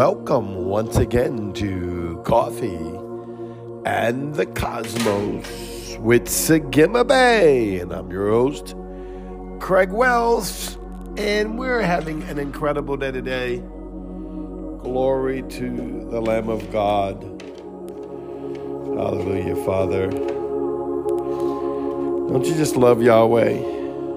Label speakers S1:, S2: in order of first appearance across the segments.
S1: welcome once again to Coffee and the Cosmos with Sagima Bay. And I'm your host, Craig Wells. And we're having an incredible day today. Glory to the Lamb of God. Hallelujah, Father. Don't you just love Yahweh?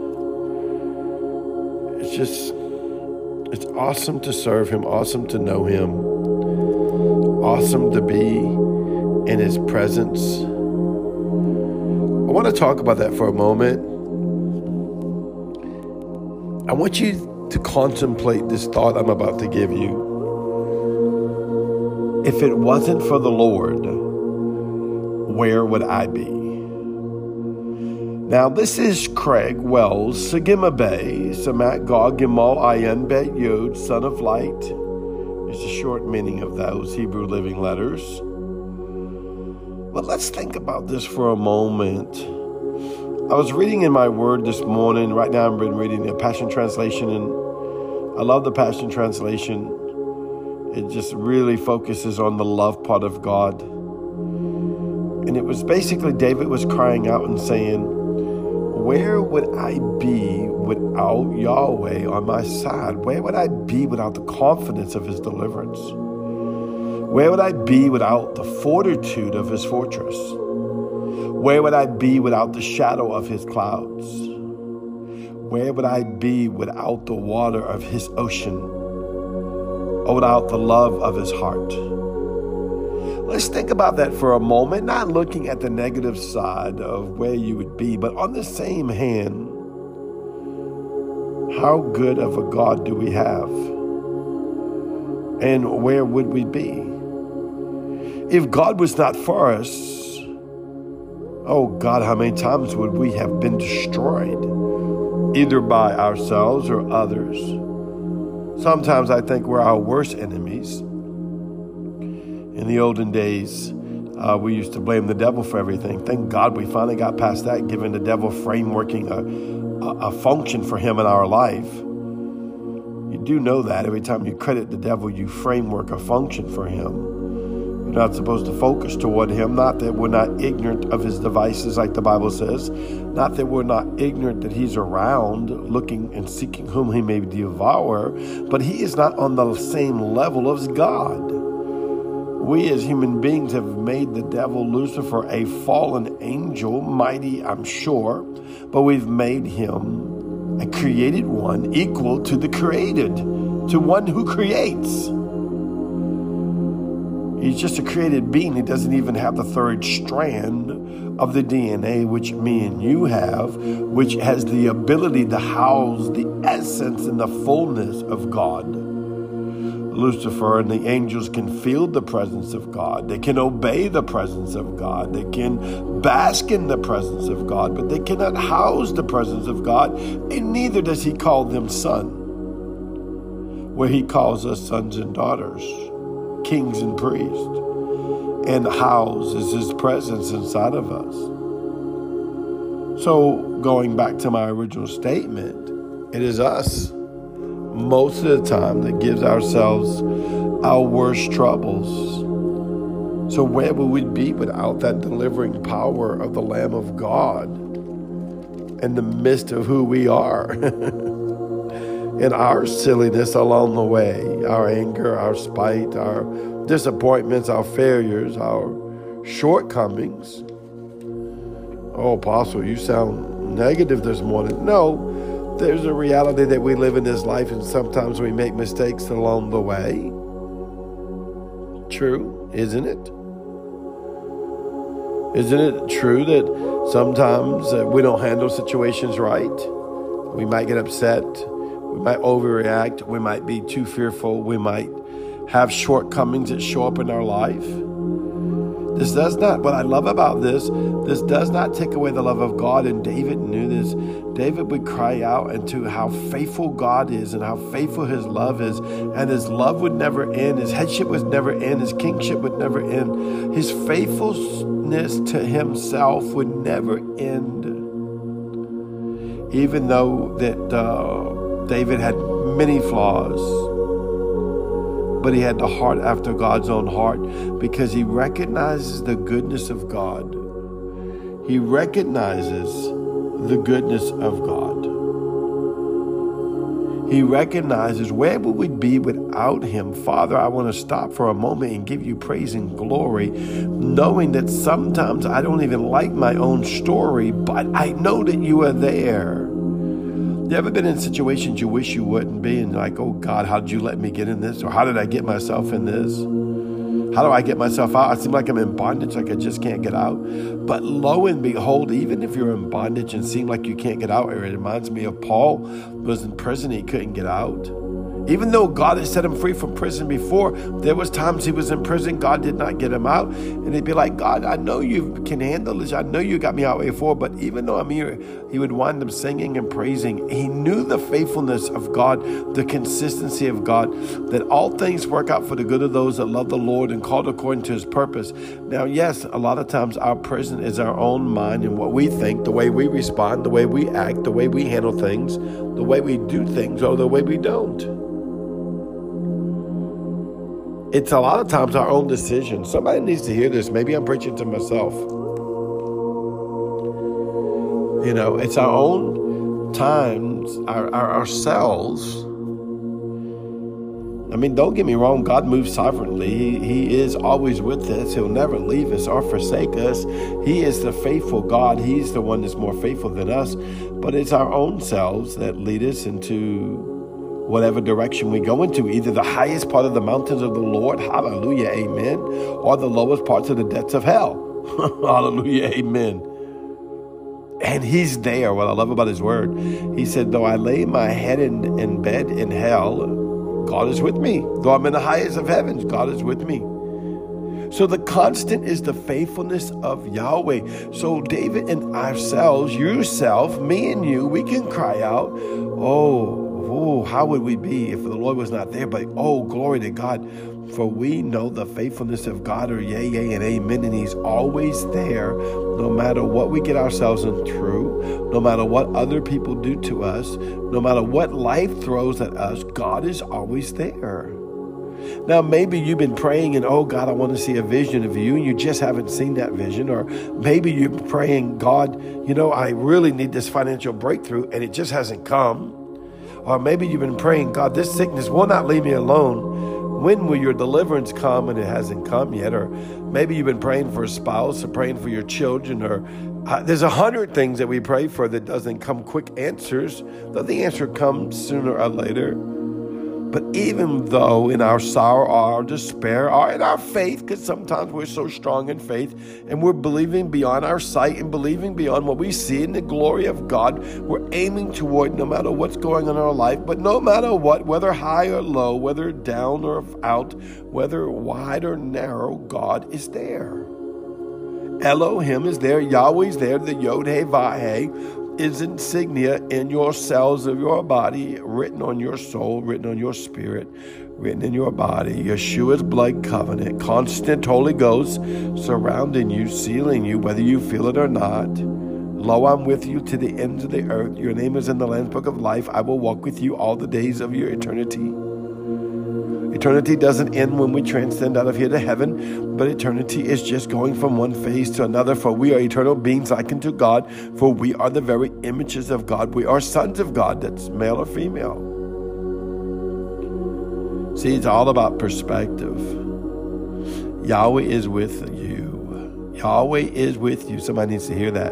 S1: It's awesome to serve Him, awesome to know Him, awesome to be in His presence. I want to talk about that for a moment. I want you to contemplate this thought I'm about to give you. If it wasn't for the Lord, where would I be? Now, this is Craig Wells, Sagima Bay, Samat Gog Gimal Ayin Bet Yod, Son of Light. It's a short meaning of those Hebrew living letters. But let's think about this for a moment. I was reading in my word this morning. Right now I've been reading the Passion Translation, and I love the Passion Translation. It just really focuses on the love part of God. And it was basically David was crying out and saying, where would I be without Yahweh on my side? Where would I be without the confidence of His deliverance? Where would I be without the fortitude of His fortress? Where would I be without the shadow of His clouds? Where would I be without the water of His ocean? Or without the love of His heart? Let's think about that for a moment, not looking at the negative side of where you would be, but on the same hand, how good of a God do we have? And where would we be? If God was not for us, oh God, how many times would we have been destroyed, either by ourselves or others? Sometimes I think we're our worst enemies. In the olden days, we used to blame the devil for everything. Thank God we finally got past that, giving the devil frameworking a function for him in our life. You do know that every time you credit the devil, you framework a function for him. You're not supposed to focus toward him. Not that we're not ignorant of his devices, like the Bible says. Not that we're not ignorant that he's around, looking and seeking whom he may devour. But he is not on the same level as God. We as human beings have made the devil, Lucifer, a fallen angel, mighty, I'm sure, but we've made him a created one, equal to the created, to one who creates. He's just a created being. He doesn't even have the third strand of the DNA, which me and you have, which has the ability to house the essence and the fullness of God. Lucifer and the angels can feel the presence of God. They can obey the presence of God. They can bask in the presence of God, but they cannot house the presence of God, and neither does He call them son, where He calls us sons and daughters, kings and priests, and houses His presence inside of us. So going back to my original statement, it is us most of the time that gives ourselves our worst troubles. So where would we be without that delivering power of the Lamb of God in the midst of who we are? And our silliness along the way, our anger, our spite, our disappointments, our failures, our shortcomings. Oh, Apostle, you sound negative this morning. No. There's a reality that we live in this life, and sometimes we make mistakes along the way. True, isn't it? Isn't it true that sometimes we don't handle situations right? We might get upset. We might overreact. We might be too fearful. We might have shortcomings that show up in our life. This does not, what I love about this does not take away the love of God, and David knew this. David would cry out into how faithful God is and how faithful His love is, and His love would never end. His headship would never end. His kingship would never end. His faithfulness to Himself would never end. Even though that David had many flaws, but he had the heart after God's own heart because he recognizes the goodness of God. He recognizes the goodness of God. He recognizes, where would we be without him? Father, I want to stop for a moment and give you praise and glory, knowing that sometimes I don't even like my own story, but I know that you are there. You ever been in situations you wish you wouldn't be and like, oh God, how did you let me get in this? Or how did I get myself in this? How do I get myself out? I seem like I'm in bondage, like I just can't get out. But lo and behold, even if you're in bondage and seem like you can't get out, it reminds me of Paul was in prison, he couldn't get out. Even though God had set him free from prison before, there was times he was in prison, God did not get him out. And he'd be like, God, I know you can handle this. I know you got me out before, but even though I'm here, he would wind up singing and praising. He knew the faithfulness of God, the consistency of God, that all things work out for the good of those that love the Lord and called according to his purpose. Now, yes, a lot of times our prison is our own mind and what we think, the way we respond, the way we act, the way we handle things, the way we do things, or the way we don't. It's a lot of times our own decision. Somebody needs to hear this. Maybe I'm preaching to myself. You know, it's our own times, ourselves. I mean, don't get me wrong. God moves sovereignly. He is always with us. He'll never leave us or forsake us. He is the faithful God. He's the one that's more faithful than us. But it's our own selves that lead us into whatever direction we go into, either the highest part of the mountains of the Lord, hallelujah, amen, or the lowest parts of the depths of hell, hallelujah, amen. And he's there. What I love about his word, he said, though I lay my head in bed in hell, God is with me. Though I'm in the highest of heavens, God is with me. So the constant is the faithfulness of Yahweh. So David and ourselves, yourself, me and you, we can cry out, oh, how would we be if the Lord was not there? But, oh, glory to God, for we know the faithfulness of God are yea, yea, and amen, and he's always there, no matter what we get ourselves through, no matter what other people do to us, no matter what life throws at us, God is always there. Now, maybe you've been praying and, oh, God, I want to see a vision of you, and you just haven't seen that vision. Or maybe you're praying, God, you know, I really need this financial breakthrough, and it just hasn't come. Or maybe you've been praying, God, this sickness will not leave me alone. When will your deliverance come? And it hasn't come yet. Or maybe you've been praying for a spouse or praying for your children. Or there's 100 things that we pray for that doesn't come quick answers, though the answer comes sooner or later. But even though in our sorrow or our despair or in our faith, because sometimes we're so strong in faith and we're believing beyond our sight and believing beyond what we see in the glory of God, we're aiming toward no matter what's going on in our life, but no matter what, whether high or low, whether down or out, whether wide or narrow, God is there. Elohim is there, Yahweh's there, the Yod-Heh-Vah-Heh is insignia in your cells of your body, written on your soul, written on your spirit, written in your body. Yeshua's blood covenant, constant Holy Ghost surrounding you, sealing you, whether you feel it or not. Lo, I'm with you to the ends of the earth. Your name is in the Lamb's Book of Life. I will walk with you all the days of your eternity. Eternity doesn't end when we transcend out of here to heaven, but eternity is just going from one phase to another, for we are eternal beings like unto God, for we are the very images of God. We are sons of God, that's male or female. See, it's all about perspective. Yahweh is with you. Yahweh is with you. Somebody needs to hear that.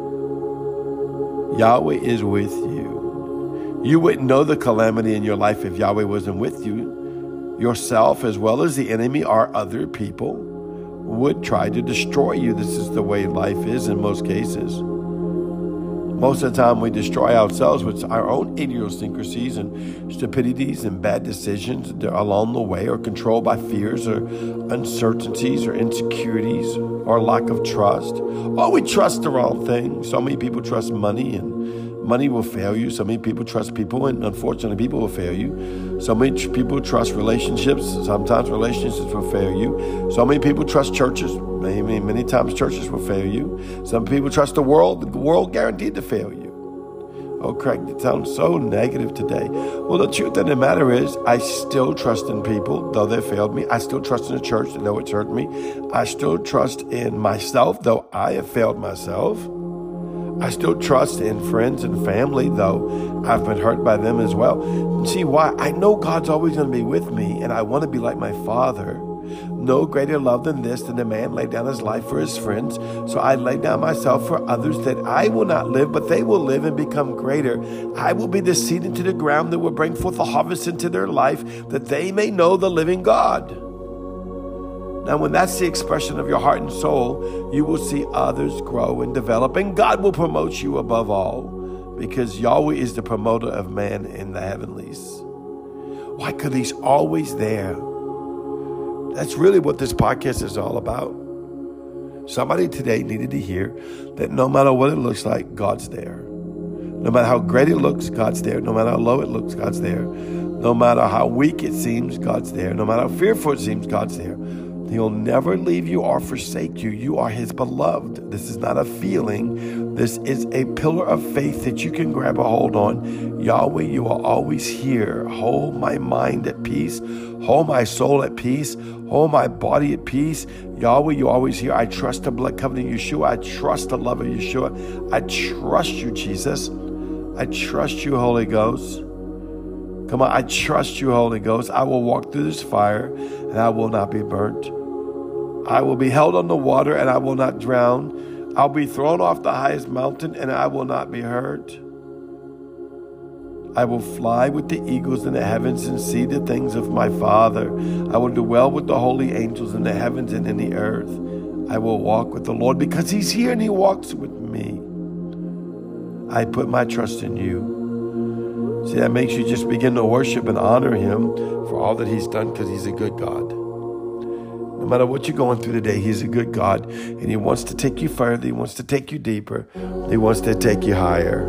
S1: Yahweh is with you. You wouldn't know the calamity in your life if Yahweh wasn't with you. Yourself, as well as the enemy or other people, would try to destroy you. This is the way life is in most cases. Most of the time we destroy ourselves with our own idiosyncrasies and stupidities and bad decisions along the way, or controlled by fears or uncertainties or insecurities or lack of trust. Or we trust the wrong thing. So many people trust money, and money will fail you. So many people trust people, and unfortunately people will fail you. So many people trust relationships. Sometimes relationships will fail you. So many people trust churches. Many times churches will fail you. Some people trust the world. The world guaranteed to fail you. Oh, Craig, it sounds so negative today. Well, the truth of the matter is, I still trust in people, though they failed me. I still trust in the church, though it's hurt me. I still trust in myself, though I have failed myself. I still trust in friends and family, though I've been hurt by them as well. See why? I know God's always going to be with me, and I want to be like my Father. No greater love than this, than a man lay down his life for his friends. So I lay down myself for others, that I will not live, but they will live and become greater. I will be the seed into the ground that will bring forth a harvest into their life, that they may know the living God. Now, when that's the expression of your heart and soul, you will see others grow and develop, and God will promote you above all, because Yahweh is the promoter of man in the heavenlies. Why? Because He's always there. That's really what this podcast is all about. Somebody today needed to hear that no matter what it looks like, God's there. No matter how great it looks, God's there. No matter how low it looks, God's there. No matter how weak it seems, God's there. No matter how fearful it seems, God's there. He'll never leave you or forsake you. You are His beloved. This is not a feeling. This is a pillar of faith that you can grab a hold on. Yahweh, you are always here. Hold my mind at peace. Hold my soul at peace. Hold my body at peace. Yahweh, you're always here. I trust the blood covenant of Yeshua. I trust the love of Yeshua. I trust you, Jesus. I trust you, Holy Ghost. Come on, I trust you, Holy Ghost. I will walk through this fire, and I will not be burnt. I will be held on the water, and I will not drown. I'll be thrown off the highest mountain, and I will not be hurt. I will fly with the eagles in the heavens and see the things of my Father. I will dwell with the holy angels in the heavens and in the earth. I will walk with the Lord because He's here and He walks with me. I put my trust in you. See, that makes you just begin to worship and honor Him for all that He's done, because He's a good God. No matter what you're going through today, He's a good God, and He wants to take you further. He wants to take you deeper. He wants to take you higher.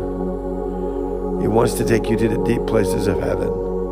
S1: He wants to take you to the deep places of heaven.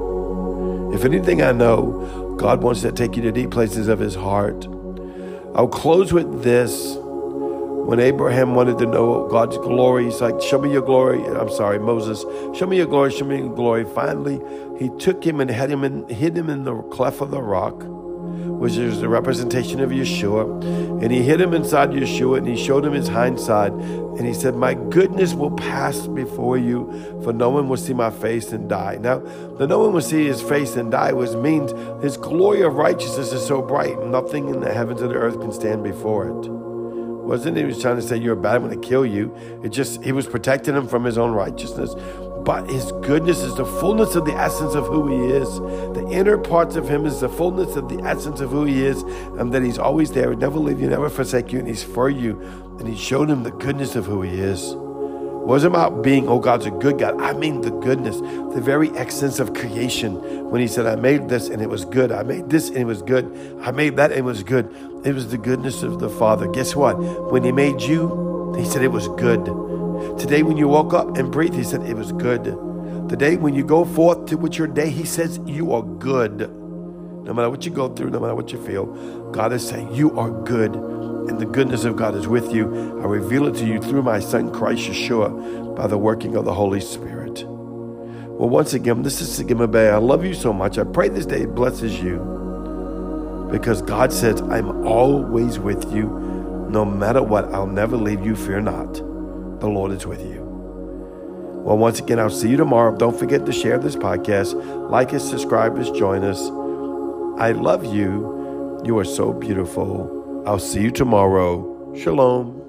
S1: If anything I know, God wants to take you to deep places of His heart. I'll close with this. When Abraham wanted to know God's glory, he's like, show me your glory. I'm sorry, Moses, show me your glory, show me your glory. Finally, he took him and hid him in the cleft of the rock, which is the representation of Yeshua. And he hid him inside Yeshua, and he showed him his hind side. And he said, my goodness will pass before you, for no one will see my face and die. Now, the no one will see his face and die means His glory of righteousness is so bright, nothing in the heavens or the earth can stand before it. Wasn't He was trying to say you're bad, I'm going to kill you. He was protecting him from his own righteousness. But His goodness is the fullness of the essence of who He is. The inner parts of Him is the fullness of the essence of who He is, and that He's always there, would never leave you, never forsake you, and He's for you. And He showed him the goodness of who He is. It wasn't about being, oh, God's a good God. I mean the goodness, the very essence of creation. When He said, I made this and it was good. I made this and it was good. I made that and it was good. It was the goodness of the Father. Guess what? When He made you, He said it was good. Today when you woke up and breathed, He said it was good. Today when you go forth with your day, He says you are good. No matter what you go through, no matter what you feel, God is saying you are good. And the goodness of God is with you. I reveal it to you through my Son, Christ Yeshua, by the working of the Holy Spirit. Well, once again, this is Sigma Bay. I love you so much. I pray this day blesses you, because God says, I'm always with you. No matter what, I'll never leave you. Fear not. The Lord is with you. Well, once again, I'll see you tomorrow. Don't forget to share this podcast. Like us, subscribe us, join us. I love you. You are so beautiful. I'll see you tomorrow. Shalom.